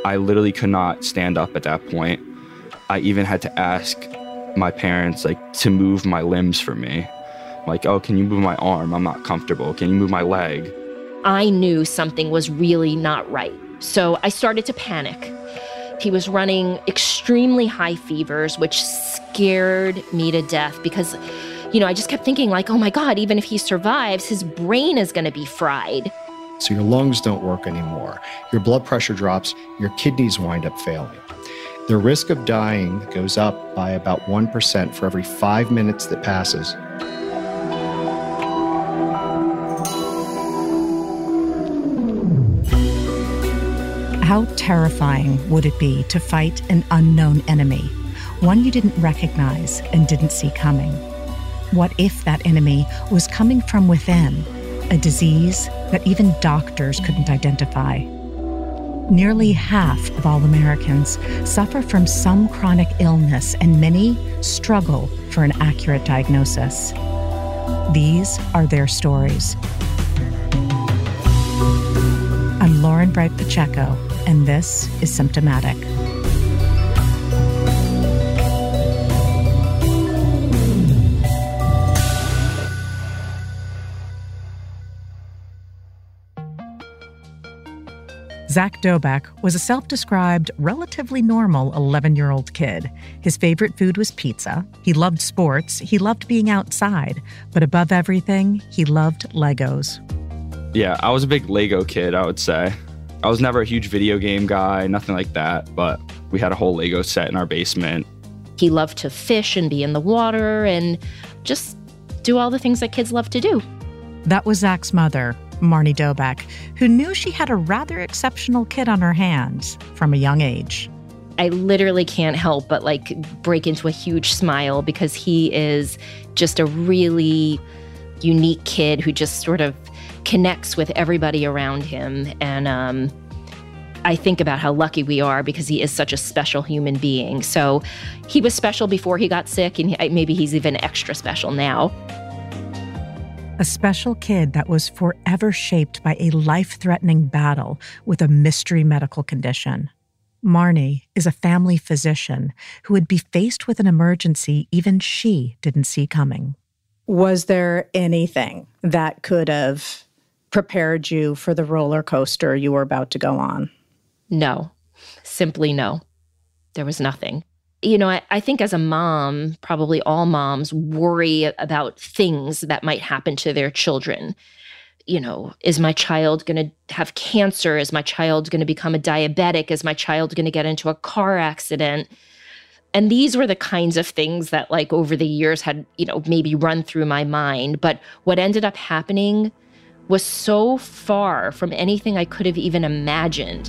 I literally could not stand up at that point. I even had to ask my parents, like, to move my limbs for me. Like, oh, can you move my arm? I'm not comfortable. Can you move my leg? I knew something was really not right. So I started to panic. He was running extremely high fevers, which scared me to death because, I just kept thinking like, oh my God, even if he survives, his brain is going to be fried. So your lungs don't work anymore. Your blood pressure drops. Your kidneys wind up failing. The risk of dying goes up by about 1% for every 5 minutes that passes. How terrifying would it be to fight an unknown enemy, one you didn't recognize and didn't see coming? What if that enemy was coming from within, a disease that even doctors couldn't identify? Nearly half of all Americans suffer from some chronic illness, and many struggle for an accurate diagnosis. These are their stories. I'm Lauren Bright Pacheco, and this is Symptomatic. Zach Doback was a self-described, relatively normal 11-year-old kid. His favorite food was pizza. He loved sports. He loved being outside. But above everything, he loved Legos. Yeah, I was a big Lego kid, I would say. I was never a huge video game guy, nothing like that, but we had a whole Lego set in our basement. He loved to fish and be in the water and just do all the things that kids love to do. That was Zach's mother, Marnie Doback, who knew she had a rather exceptional kid on her hands from a young age. I literally can't help but break into a huge smile because he is just a really unique kid who just sort of connects with everybody around him. And I think about how lucky we are because he is such a special human being. So he was special before he got sick, and maybe he's even extra special now. A special kid that was forever shaped by a life-threatening battle with a mystery medical condition. Marnie is a family physician who would be faced with an emergency even she didn't see coming. Was there anything that could have prepared you for the roller coaster you were about to go on? No, simply no. There was nothing. I think as a mom, probably all moms worry about things that might happen to their children. Is my child going to have cancer? Is my child going to become a diabetic? Is my child going to get into a car accident? And these were the kinds of things that over the years had, maybe run through my mind. But what ended up happening was so far from anything I could have even imagined.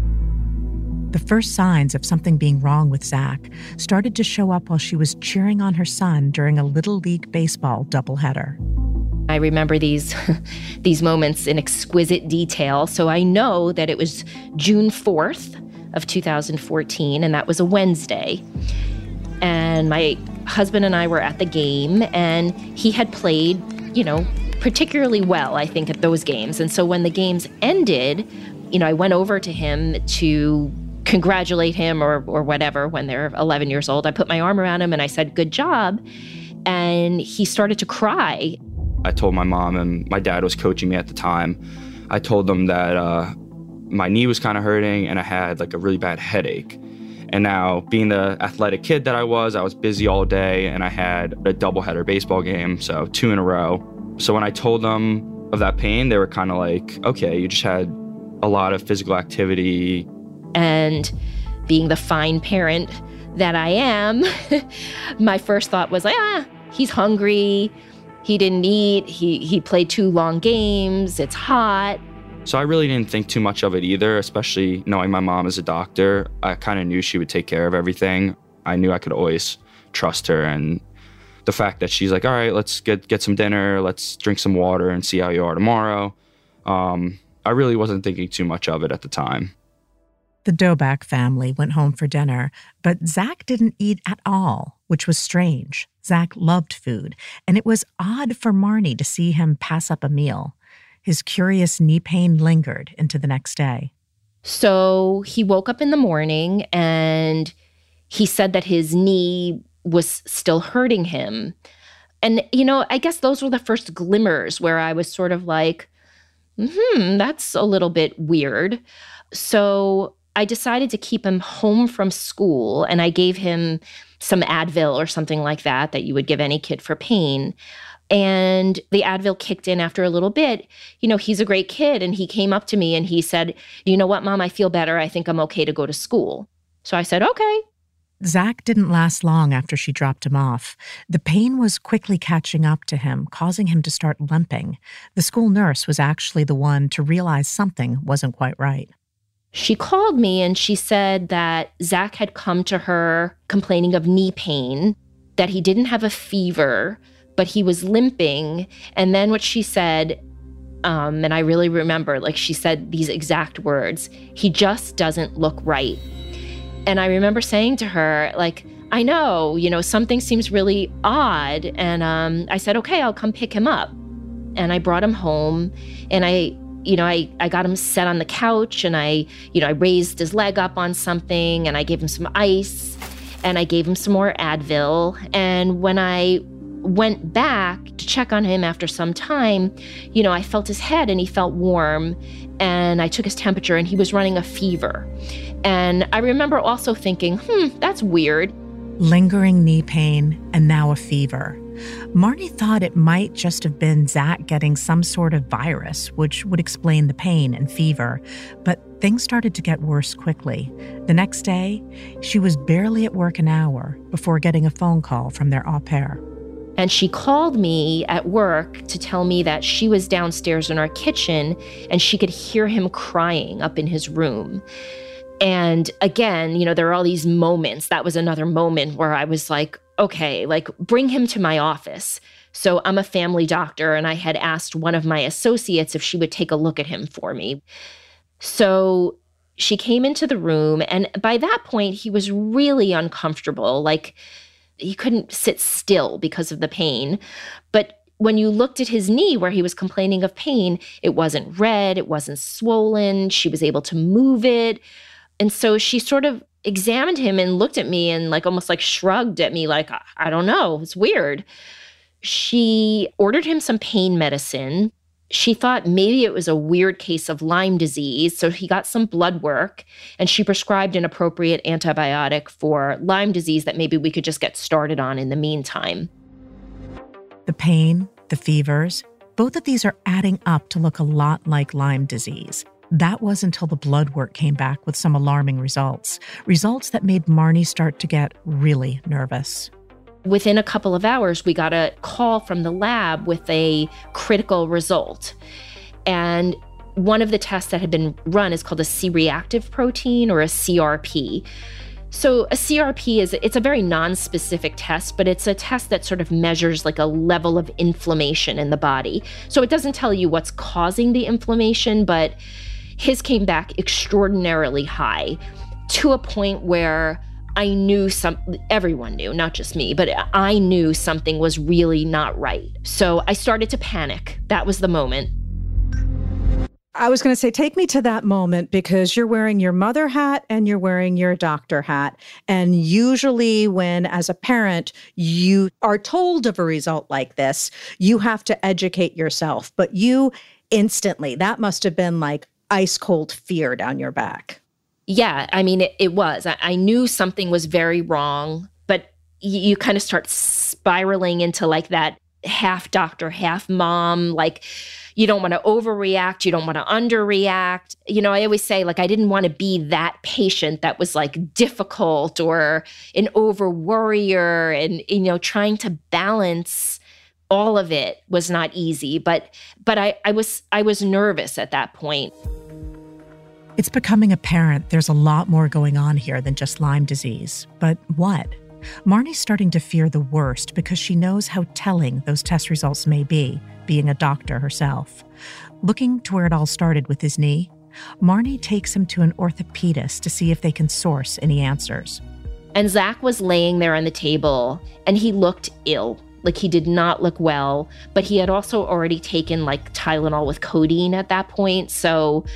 The first signs of something being wrong with Zach started to show up while she was cheering on her son during a Little League baseball doubleheader. I remember these moments in exquisite detail. So I know that it was June 4th of 2014, and that was a Wednesday. And my husband and I were at the game, and he had played, particularly well, I think, at those games. And so when the games ended, I went over to him to congratulate him or whatever when they're 11 years old. I put my arm around him and I said, "Good job." And he started to cry. I told my mom, and my dad was coaching me at the time. I told them that my knee was kind of hurting and I had a really bad headache. And now, being the athletic kid that I was busy all day, and I had a doubleheader baseball game, so 2 in a row. So when I told them of that pain, they were kind of like, okay, you just had a lot of physical activity. And being the fine parent that I am, my first thought was he's hungry. He didn't eat. He played 2 long games. It's hot. So I really didn't think too much of it either, especially knowing my mom is a doctor. I kind of knew she would take care of everything. I knew I could always trust her. And the fact that she's like, all right, let's get some dinner. Let's drink some water and see how you are tomorrow. I really wasn't thinking too much of it at the time. The Doback family went home for dinner, but Zach didn't eat at all, which was strange. Zach loved food, and it was odd for Marnie to see him pass up a meal. His curious knee pain lingered into the next day. So he woke up in the morning and he said that his knee was still hurting him. And, I guess those were the first glimmers where I was sort of like, that's a little bit weird. So I decided to keep him home from school, and I gave him some Advil or something like that you would give any kid for pain. And the Advil kicked in after a little bit. He's a great kid, and he came up to me and he said, "You know what, Mom, I feel better. I think I'm okay to go to school." So I said, "Okay." Zach didn't last long after she dropped him off. The pain was quickly catching up to him, causing him to start limping. The school nurse was actually the one to realize something wasn't quite right. She called me and she said that Zach had come to her complaining of knee pain, that he didn't have a fever, but he was limping. And then what she said, and I really remember, she said these exact words, "He just doesn't look right." And I remember saying to her, "I know, something seems really odd." And I said, "Okay, I'll come pick him up." And I brought him home, and I got him set on the couch, and I raised his leg up on something, and I gave him some ice, and I gave him some more Advil. And when I went back to check on him after some time, I felt his head and he felt warm, and I took his temperature and he was running a fever. And I remember also thinking, that's weird. Lingering knee pain and now a fever. Marnie thought it might just have been Zach getting some sort of virus, which would explain the pain and fever. But things started to get worse quickly. The next day, she was barely at work an hour before getting a phone call from their au pair. And she called me at work to tell me that she was downstairs in our kitchen and she could hear him crying up in his room. And again, there are all these moments. That was another moment where I was like, okay, bring him to my office. So I'm a family doctor, and I had asked one of my associates if she would take a look at him for me. So she came into the room, and by that point, he was really uncomfortable. He couldn't sit still because of the pain. But when you looked at his knee where he was complaining of pain, it wasn't red, it wasn't swollen. She was able to move it. And so she sort of examined him and looked at me and almost shrugged at me I don't know, it's weird. She ordered him some pain medicine. She thought maybe it was a weird case of Lyme disease, so he got some blood work, and she prescribed an appropriate antibiotic for Lyme disease that maybe we could just get started on in the meantime. The pain, the fevers, both of these are adding up to look a lot like Lyme disease. That was until the blood work came back with some alarming results that made Marnie start to get really nervous. Within a couple of hours, we got a call from the lab with a critical result. And one of the tests that had been run is called a C-reactive protein, or a CRP. So a CRP it's a very non-specific test, but it's a test that sort of measures a level of inflammation in the body. So it doesn't tell you what's causing the inflammation, but his came back extraordinarily high, to a point where I knew everyone knew, not just me, but I knew something was really not right. So I started to panic. That was the moment. I was going to say, take me to that moment, because you're wearing your mother hat and you're wearing your doctor hat. And usually when, as a parent, you are told of a result like this, you have to educate yourself. But you instantly, that must have been ice cold fear down your back. Yeah, I mean, it was. I knew something was very wrong, but you kind of start spiraling into that half doctor, half mom, you don't want to overreact, you don't want to underreact. I always say, I didn't want to be that patient that was difficult or an over worrier, and, trying to balance all of it was not easy, but I was nervous at that point. It's becoming apparent there's a lot more going on here than just Lyme disease. But what? Marnie's starting to fear the worst because she knows how telling those test results may be, being a doctor herself. Looking to where it all started with his knee, Marnie takes him to an orthopedist to see if they can source any answers. And Zach was laying there on the table, and he looked ill. He did not look well, but he had also already taken Tylenol with codeine at that point. So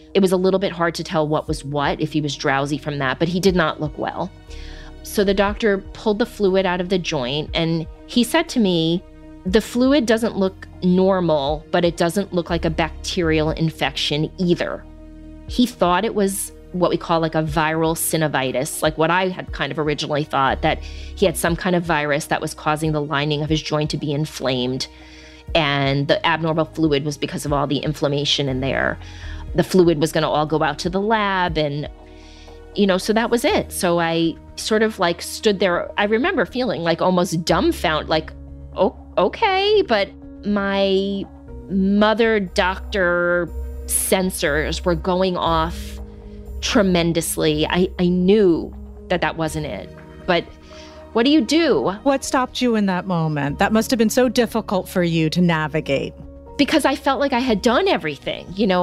It was a little bit hard to tell what was what, if he was drowsy from that, but he did not look well. So the doctor pulled the fluid out of the joint, and he said to me, the fluid doesn't look normal, but it doesn't look like a bacterial infection either. He thought it was what we call like a viral synovitis, like what I had kind of originally thought, that he had some kind of virus that was causing the lining of his joint to be inflamed. And the abnormal fluid was because of all the inflammation in there. The fluid was going to all go out to the lab, and, so that was it. So I sort of like stood there. I remember feeling like almost dumbfounded, like, oh, okay. But my mother doctor sensors were going off tremendously. I knew that wasn't it. But what do you do? What stopped you in that moment? That must have been so difficult for you to navigate. Because I felt like I had done everything.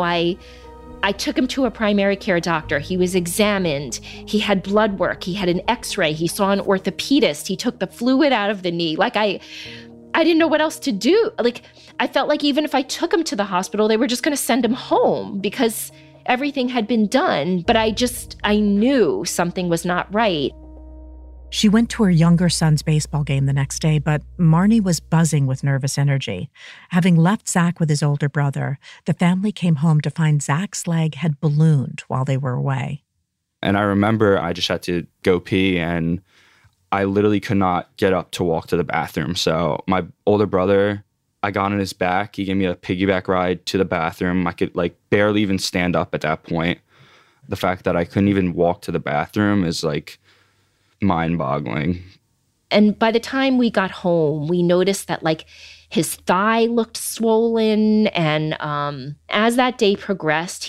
I took him to a primary care doctor. He was examined. He had blood work. He had an x-ray. He saw an orthopedist. He took the fluid out of the knee. Like I didn't know what else to do. Like I felt like even if I took him to the hospital, they were just going to send him home because everything had been done. But I knew something was not right. She went to her younger son's baseball game the next day, but Marnie was buzzing with nervous energy. Having left Zach with his older brother, the family came home to find Zach's leg had ballooned while they were away. And I remember I just had to go pee, and I literally could not get up to walk to the bathroom. So my older brother, I got on his back. He gave me a piggyback ride to the bathroom. I could barely even stand up at that point. The fact that I couldn't even walk to the bathroom is mind-boggling. And by the time we got home, we noticed that his thigh looked swollen. And as that day progressed,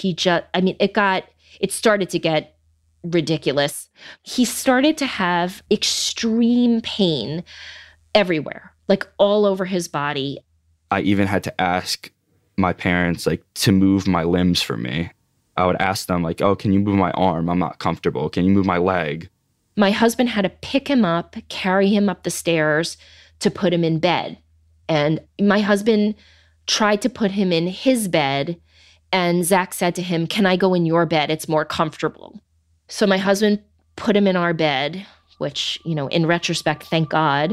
it started to get ridiculous. He started to have extreme pain everywhere, all over his body. I even had to ask my parents to move my limbs for me. I would ask them oh, can you move my arm? I'm not comfortable. Can you move my leg? My husband had to pick him up, carry him up the stairs to put him in bed. And my husband tried to put him in his bed, and Zach said to him, "Can I go in your bed? It's more comfortable." So my husband put him in our bed, which, in retrospect, thank God.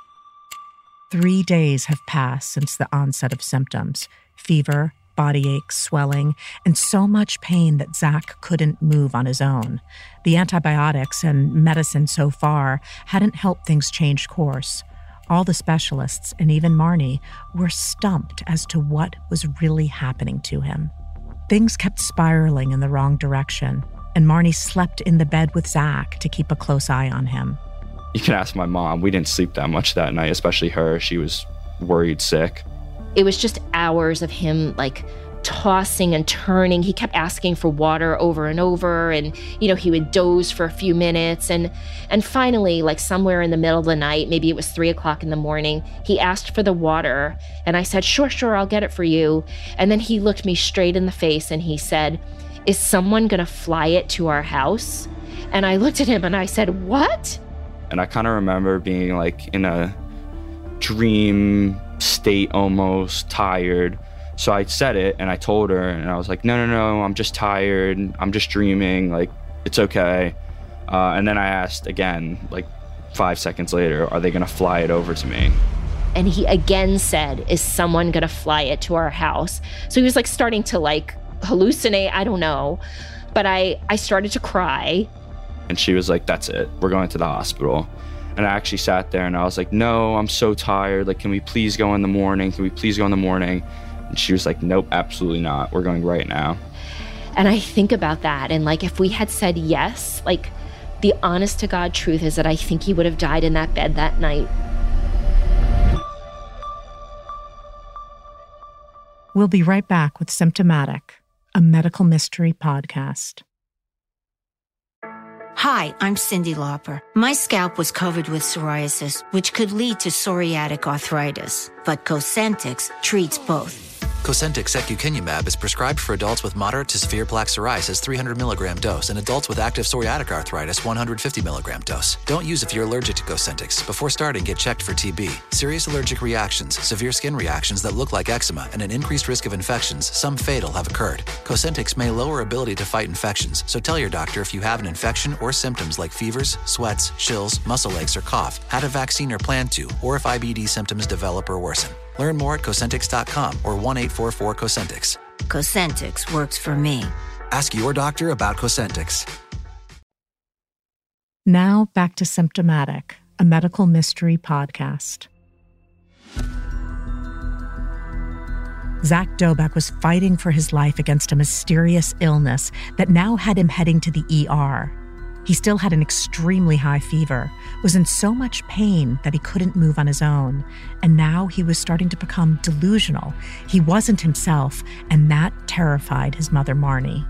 3 days have passed since the onset of symptoms: fever, body aches, swelling, and so much pain that Zach couldn't move on his own. The antibiotics and medicine so far hadn't helped things change course. All the specialists, and even Marnie, were stumped as to what was really happening to him. Things kept spiraling in the wrong direction, and Marnie slept in the bed with Zach to keep a close eye on him. You can ask my mom. We didn't sleep that much that night, especially her. She was worried sick. It was just hours of him tossing and turning. He kept asking for water over and over, and he would doze for a few minutes, and finally, somewhere in the middle of the night, maybe it was 3:00 in the morning, he asked for the water, and I said, sure, I'll get it for you. And then he looked me straight in the face and he said, "Is someone gonna fly it to our house?" And I looked at him and I said, "What?" And I kind of remember being in a dream state, almost tired. So I said it and I told her, and I was like, no, I'm just tired. I'm just dreaming. It's okay. And then I asked again, 5 seconds later, are they going to fly it over to me? And he again said, "Is someone going to fly it to our house?" So he was starting to hallucinate. I don't know. But I started to cry. And she was like, "That's it. We're going to the hospital." And I actually sat there and I was like, "No, I'm so tired. Can we please go in the morning? Can we please go in the morning?" And she was like, "Nope, absolutely not. We're going right now." And I think about that. And if we had said yes, the honest to God truth is that I think he would have died in that bed that night. We'll be right back with Symptomatic, a medical mystery podcast. Hi, I'm Cyndi Lauper. My scalp was covered with psoriasis, which could lead to psoriatic arthritis, but Cosentyx treats both. Cosentyx secukinumab is prescribed for adults with moderate to severe plaque psoriasis 300 milligram dose and adults with active psoriatic arthritis 150 milligram dose. Don't use if you're allergic to Cosentyx. Before starting, get checked for TB. Serious allergic reactions, severe skin reactions that look like eczema, and an increased risk of infections, some fatal, have occurred. Cosentyx may lower ability to fight infections, so tell your doctor if you have an infection or symptoms like fevers, sweats, chills, muscle aches, or cough, had a vaccine or plan to, or if IBD symptoms develop or worsen. Learn more at Cosentyx.com or 1-844-COSENTYX. Cosentyx works for me. Ask your doctor about Cosentyx. Now back to Symptomatic, a medical mystery podcast. Zach Dobeck was fighting for his life against a mysterious illness that now had him heading to the ER. He still had an extremely high fever, was in so much pain that he couldn't move on his own, and now he was starting to become delusional. He wasn't himself, and that terrified his mother, Marnie.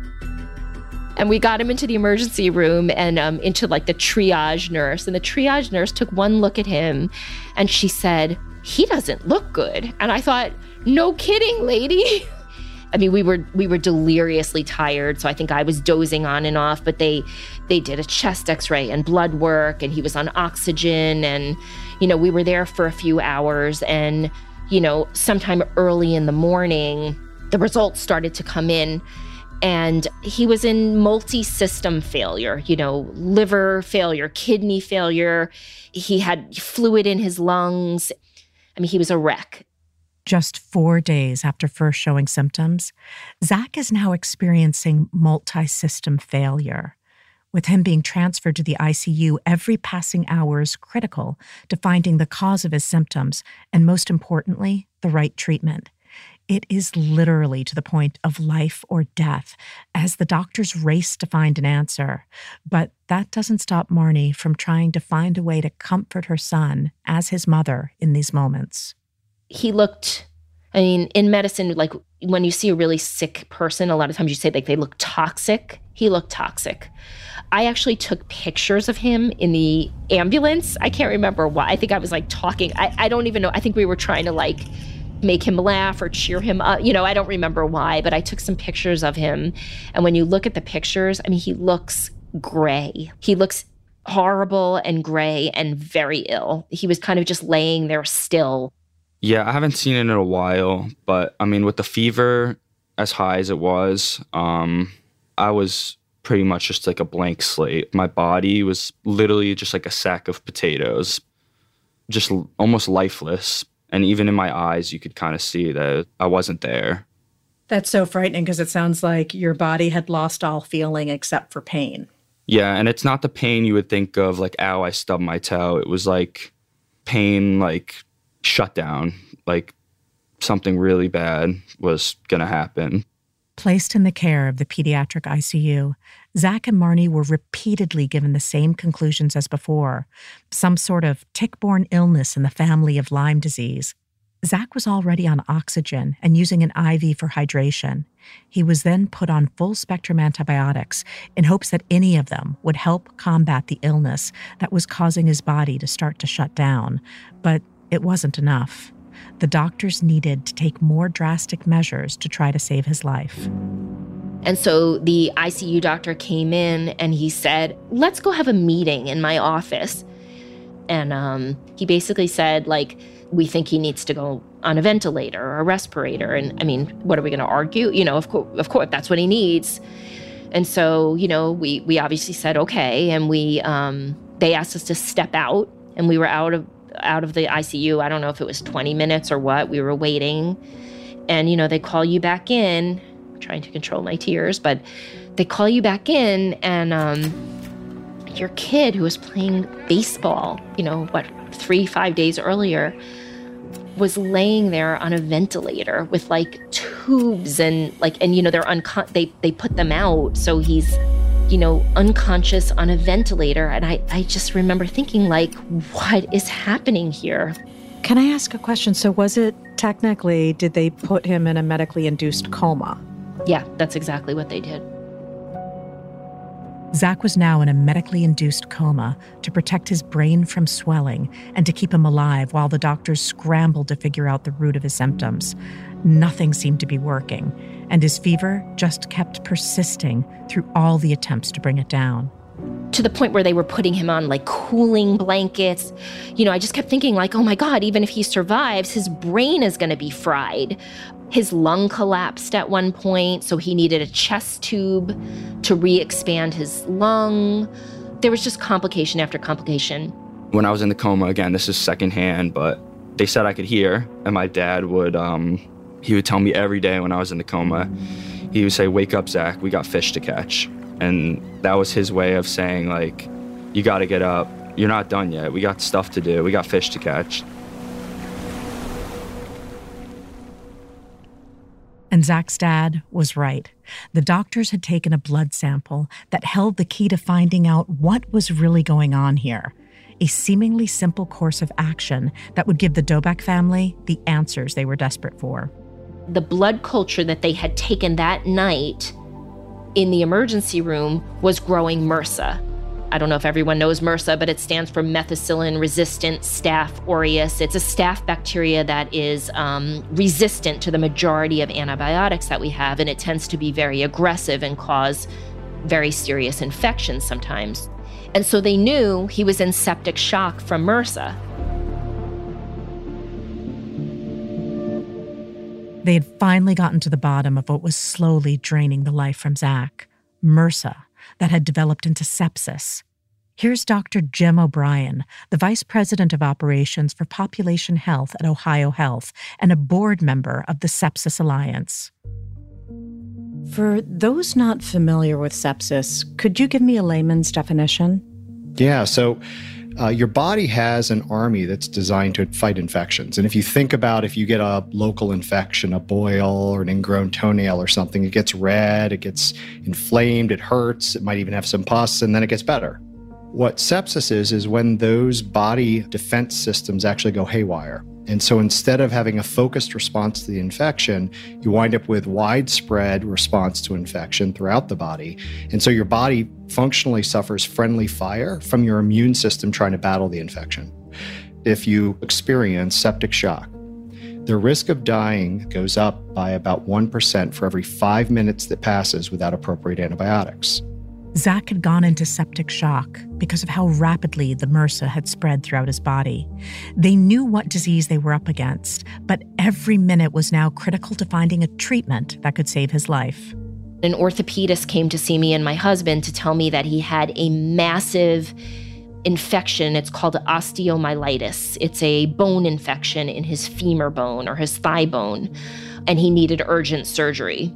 And we got him into the emergency room and into like the triage nurse. And the triage nurse took one look at him and she said, "He doesn't look good." And I thought, no kidding, lady. I mean, we were deliriously tired, so I think I was dozing on and off, but they did a chest x-ray and blood work, and he was on oxygen, and, you know, we were there for a few hours, and, you know, sometime early in the morning, the results started to come in, and he was in multi-system failure, you know, liver failure, kidney failure. He had fluid in his lungs. I mean, he was a wreck. Just 4 days after first showing symptoms, Zach is now experiencing multi-system failure. With him being transferred to the ICU, every passing hour is critical to finding the cause of his symptoms and, most importantly, the right treatment. It is literally to the point of life or death as the doctors race to find an answer. But that doesn't stop Marnie from trying to find a way to comfort her son as his mother in these moments. He looked, I mean, in medicine, like when you see a really sick person, a lot of times you say like they look toxic. He looked toxic. I actually took pictures of him in the ambulance. I can't remember why. I think I was like talking. I don't even know. I think we were trying to like make him laugh or cheer him up. You know, I don't remember why, but I took some pictures of him. And when you look at the pictures, I mean, he looks gray. He looks horrible and gray and very ill. He was kind of just laying there still. Yeah, I haven't seen it in a while, but I mean, with the fever as high as it was, I was pretty much just like a blank slate. My body was literally just like a sack of potatoes, just almost lifeless. And even in my eyes, you could kind of see that I wasn't there. That's so frightening because it sounds like your body had lost all feeling except for pain. Yeah, and it's not the pain you would think of like, ow, I stubbed my toe. It was like pain, like shut down, like something really bad was going to happen. Placed in the care of the pediatric ICU, Zach and Marnie were repeatedly given the same conclusions as before, some sort of tick-borne illness in the family of Lyme disease. Zach was already on oxygen and using an IV for hydration. He was then put on full-spectrum antibiotics in hopes that any of them would help combat the illness that was causing his body to start to shut down. But it wasn't enough. The doctors needed to take more drastic measures to try to save his life. And so the ICU doctor came in and he said, "Let's go have a meeting in my office." And he basically said, like, we think he needs to go on a ventilator or a respirator. And I mean, what are we going to argue? You know, of course, that's what he needs. And so, you know, we obviously said, okay. And they asked us to step out, and we were out of the ICU. I don't know if it was 20 minutes or what. We were waiting. And, you know, they call you back in. I'm trying to control my tears, but they call you back in, and your kid who was playing baseball, you know, 3-5 days earlier, was laying there on a ventilator with like tubes and you know, they put them out. So he's, you know, unconscious on a ventilator. And I just remember thinking, like, what is happening here? Can I ask a question? So was it technically, did they put him in a medically induced coma? Yeah, that's exactly what they did. Zach was now in a medically induced coma to protect his brain from swelling and to keep him alive while the doctors scrambled to figure out the root of his symptoms. Nothing seemed to be working, and his fever just kept persisting through all the attempts to bring it down. To the point where they were putting him on like cooling blankets. I just kept thinking like, oh my God, even if he survives, his brain is going to be fried. His lung collapsed at one point, so he needed a chest tube to re-expand his lung. There was just complication after complication. When I was in the coma, again, this is secondhand, but they said I could hear, and my dad would, he would tell me every day when I was in the coma, he would say, "Wake up, Zach, we got fish to catch." And that was his way of saying, like, you got to get up. You're not done yet. We got stuff to do. We got fish to catch. And Zach's dad was right. The doctors had taken a blood sample that held the key to finding out what was really going on here. A seemingly simple course of action that would give the Doback family the answers they were desperate for. The blood culture that they had taken that night in the emergency room was growing MRSA. I don't know if everyone knows MRSA, but it stands for methicillin-resistant Staph aureus. It's a staph bacteria that is resistant to the majority of antibiotics that we have, and it tends to be very aggressive and cause very serious infections sometimes. And so they knew he was in septic shock from MRSA. They had finally gotten to the bottom of what was slowly draining the life from Zach, MRSA, that had developed into sepsis. Here's Dr. Jim O'Brien, the Vice President of Operations for Population Health at Ohio Health and a board member of the Sepsis Alliance. For those not familiar with sepsis, could you give me a layman's definition? Yeah, so your body has an army that's designed to fight infections. And if you think about if you get a local infection, a boil or an ingrown toenail or something, it gets red, it gets inflamed, it hurts, it might even have some pus, and then it gets better. What sepsis is when those body defense systems actually go haywire. And so instead of having a focused response to the infection, you wind up with widespread response to infection throughout the body. And so your body functionally suffers friendly fire from your immune system trying to battle the infection. If you experience septic shock, the risk of dying goes up by about 1% for every 5 minutes that passes without appropriate antibiotics. Zach had gone into septic shock because of how rapidly the MRSA had spread throughout his body. They knew what disease they were up against, but every minute was now critical to finding a treatment that could save his life. An orthopedist came to see me and my husband to tell me that he had a massive infection. It's called osteomyelitis. It's a bone infection in his femur bone or his thigh bone, and he needed urgent surgery.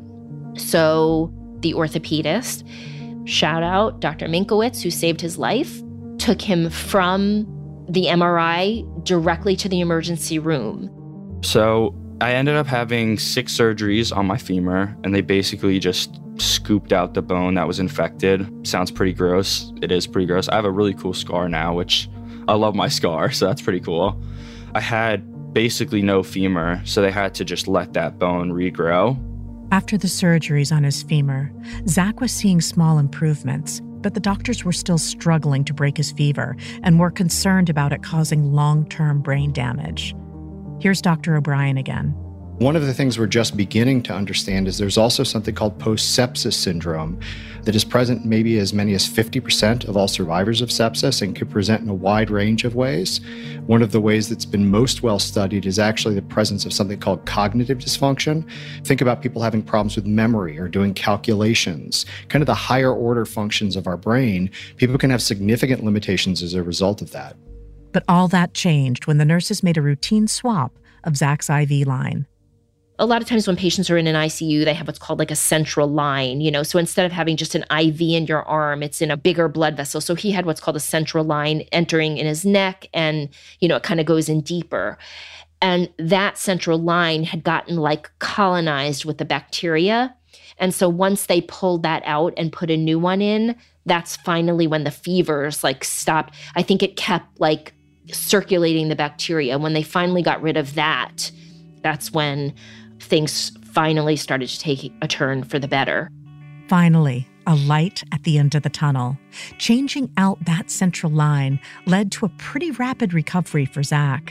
So the orthopedist, shout out Dr. Minkowitz, who saved his life, took him from the MRI directly to the emergency room. So I ended up having 6 surgeries on my femur, and they basically just scooped out the bone that was infected. Sounds pretty gross. It is pretty gross. I have a really cool scar now, which I love my scar, so that's pretty cool. I had basically no femur, so they had to just let that bone regrow. After the surgeries on his femur, Zach was seeing small improvements, but the doctors were still struggling to break his fever and were concerned about it causing long-term brain damage. Here's Dr. O'Brien again. One of the things we're just beginning to understand is there's also something called post-sepsis syndrome that is present maybe as many as 50% of all survivors of sepsis and could present in a wide range of ways. One of the ways that's been most well studied is actually the presence of something called cognitive dysfunction. Think about people having problems with memory or doing calculations, kind of the higher order functions of our brain. People can have significant limitations as a result of that. But all that changed when the nurses made a routine swap of Zach's IV line. A lot of times when patients are in an ICU, they have what's called like a central line, So instead of having just an IV in your arm, it's in a bigger blood vessel. So he had what's called a central line entering in his neck, and, it kind of goes in deeper. And that central line had gotten like colonized with the bacteria. And so once they pulled that out and put a new one in, that's finally when the fevers like stopped. I think it kept like circulating the bacteria. When they finally got rid of that, that's when things finally started to take a turn for the better. Finally, a light at the end of the tunnel. Changing out that central line led to a pretty rapid recovery for Zach.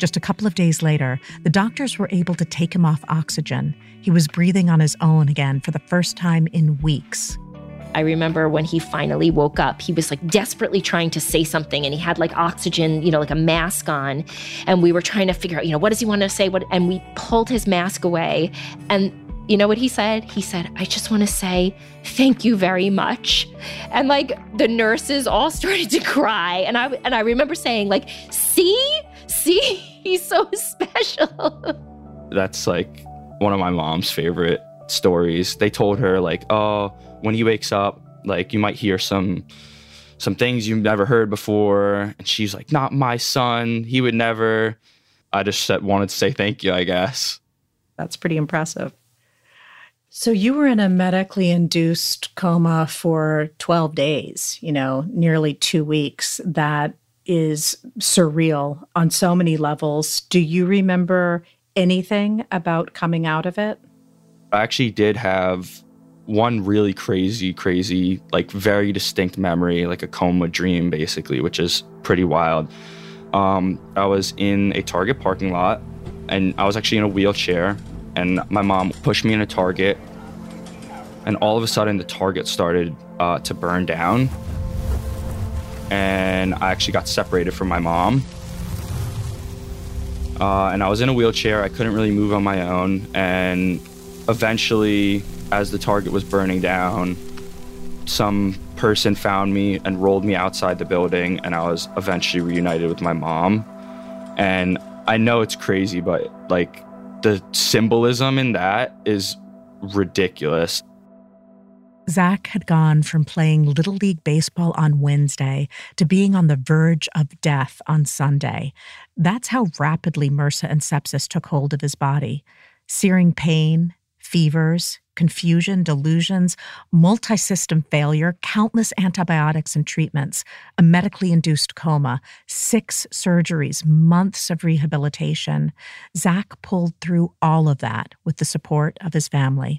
Just a couple of days later, the doctors were able to take him off oxygen. He was breathing on his own again for the first time in weeks. I remember when he finally woke up, he was like desperately trying to say something, and he had like oxygen, like a mask on. And we were trying to figure out, what does he want to say? And we pulled his mask away. And you know what he said? He said, "I just want to say thank you very much." And like the nurses all started to cry. And I remember saying like, see, he's so special. That's like one of my mom's favorite stories. They told her like, oh, when he wakes up, like you might hear some things you've never heard before. And she's like, not my son. He would never. I just wanted to say thank you, I guess. That's pretty impressive. So you were in a medically induced coma for 12 days, nearly 2 weeks. That is surreal on so many levels. Do you remember anything about coming out of it? I actually did have one really crazy, like very distinct memory, like a coma dream, basically, which is pretty wild. I was in a Target parking lot, and I was actually in a wheelchair, and my mom pushed me in a Target, and all of a sudden the Target started to burn down, and I actually got separated from my mom. And I was in a wheelchair. I couldn't really move on my own, and eventually, as the Target was burning down, some person found me and rolled me outside the building, and I was eventually reunited with my mom. And I know it's crazy, but like the symbolism in that is ridiculous. Zach had gone from playing Little League Baseball on Wednesday to being on the verge of death on Sunday. That's how rapidly MRSA and sepsis took hold of his body. Searing pain, fevers, confusion, delusions, multi-system failure, countless antibiotics and treatments, a medically induced coma, 6 surgeries, months of rehabilitation. Zach pulled through all of that with the support of his family.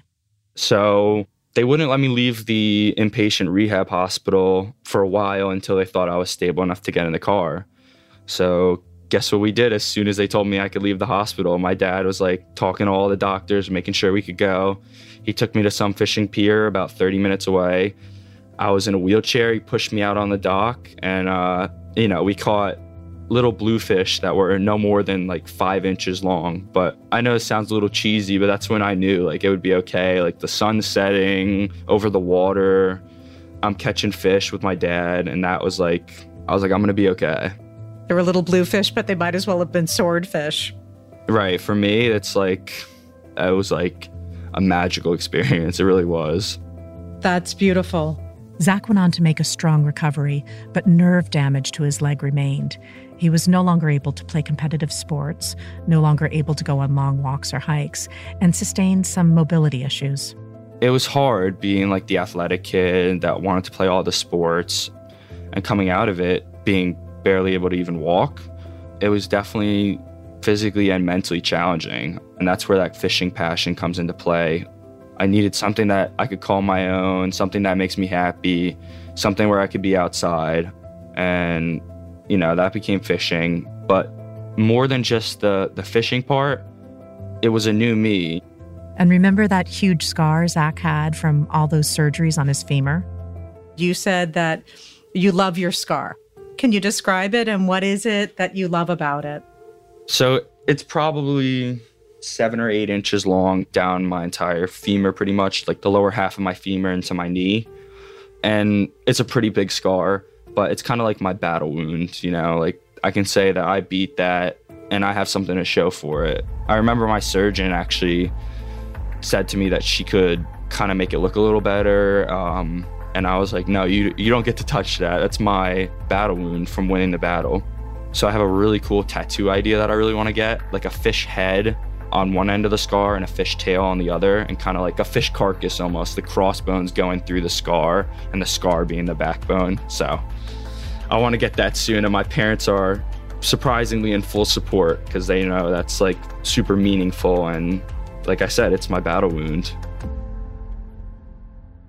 So they wouldn't let me leave the inpatient rehab hospital for a while until they thought I was stable enough to get in the car. So guess what we did as soon as they told me I could leave the hospital? My dad was like talking to all the doctors, making sure we could go. He took me to some fishing pier about 30 minutes away. I was in a wheelchair. He pushed me out on the dock, and we caught little bluefish that were no more than like 5 inches long. But I know it sounds a little cheesy, but that's when I knew like it would be okay. Like the sun setting over the water, I'm catching fish with my dad, and that was like, I was like, I'm gonna be okay. There were little bluefish, but they might as well have been swordfish. Right. For me, it was like a magical experience. It really was. That's beautiful. Zach went on to make a strong recovery, but nerve damage to his leg remained. He was no longer able to play competitive sports, no longer able to go on long walks or hikes, and sustained some mobility issues. It was hard being like the athletic kid that wanted to play all the sports, and coming out of it, being barely able to even walk. It was definitely physically and mentally challenging. And that's where that fishing passion comes into play. I needed something that I could call my own, something that makes me happy, something where I could be outside. And, that became fishing. But more than just the fishing part, it was a new me. And remember that huge scar Zach had from all those surgeries on his femur? You said that you love your scar. Can you describe it, and what is it that you love about it? So it's probably 7 or 8 inches long down my entire femur, pretty much, like the lower half of my femur into my knee. And it's a pretty big scar, but it's kind of like my battle wound, like I can say that I beat that and I have something to show for it. I remember my surgeon actually said to me that she could kind of make it look a little better. And I was like, no, you don't get to touch that. That's my battle wound from winning the battle. So I have a really cool tattoo idea that I really want to get, like a fish head on one end of the scar and a fish tail on the other, and kind of like a fish carcass almost, the crossbones going through the scar and the scar being the backbone. So I want to get that soon, and my parents are surprisingly in full support because they know that's like super meaningful, and like I said, it's my battle wound.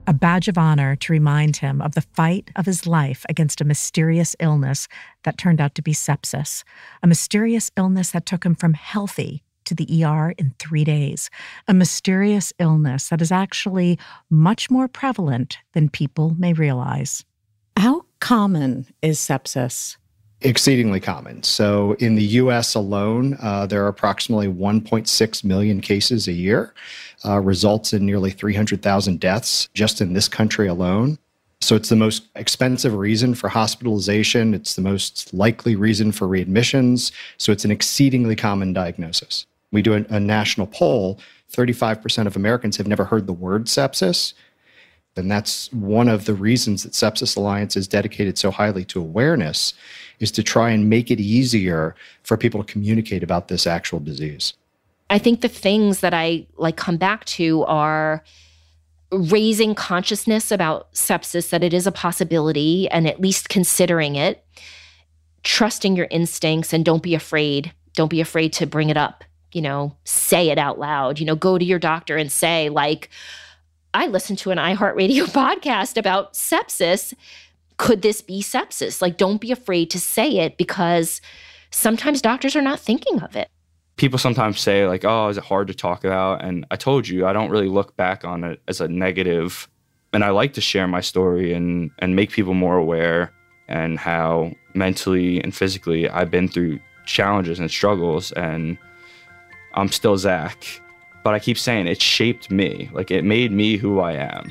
a badge of honor to remind him of the fight of his life against a mysterious illness that turned out to be sepsis, a mysterious illness that took him from healthy to the ER in 3 days, a mysterious illness that is actually much more prevalent than people may realize. How common is sepsis? Exceedingly common. So in the U.S. alone, there are approximately 1.6 million cases a year, results in nearly 300,000 deaths just in this country alone. So it's the most expensive reason for hospitalization. It's the most likely reason for readmissions. So it's an exceedingly common diagnosis. We do a national poll, 35% of Americans have never heard the word sepsis. And that's one of the reasons that Sepsis Alliance is dedicated so highly to awareness, is to try and make it easier for people to communicate about this actual disease. I think the things that I come back to are raising consciousness about sepsis, that it is a possibility, and at least considering it, trusting your instincts, and don't be afraid. Don't be afraid to bring it up. Say it out loud. Go to your doctor and say, I listened to an iHeartRadio podcast about sepsis. Could this be sepsis? Don't be afraid to say it, because sometimes doctors are not thinking of it. People sometimes say oh, is it hard to talk about? And I told you, I don't really look back on it as a negative. And I like to share my story and make people more aware, and how mentally and physically I've been through challenges and struggles, and I'm still Zach. But I keep saying it shaped me. It made me who I am.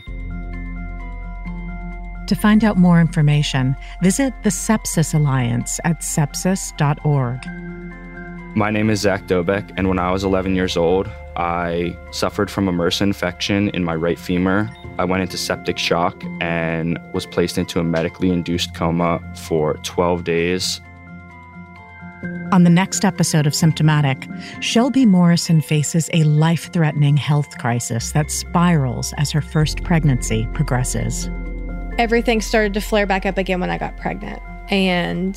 To find out more information, visit the Sepsis Alliance at sepsis.org. My name is Zach Dobeck, and when I was 11 years old, I suffered from a MRSA infection in my right femur. I went into septic shock and was placed into a medically induced coma for 12 days. On the next episode of Symptomatic, Shelby Morrison faces a life-threatening health crisis that spirals as her first pregnancy progresses. Everything started to flare back up again when I got pregnant. And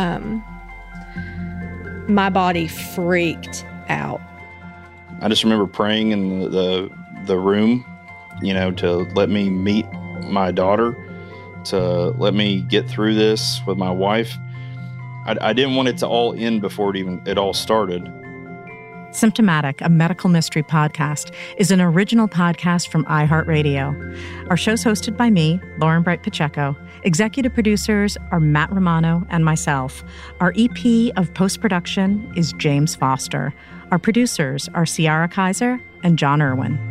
my body freaked out. I just remember praying in the room, to let me meet my daughter, to let me get through this with my wife. I didn't want it to all end before it all started. Symptomatic, a medical mystery podcast, is an original podcast from iHeartRadio. Our show's hosted by me, Lauren Bright Pacheco. Executive producers are Matt Romano and myself. Our EP of post-production is James Foster. Our producers are Ciara Kaiser and John Irwin.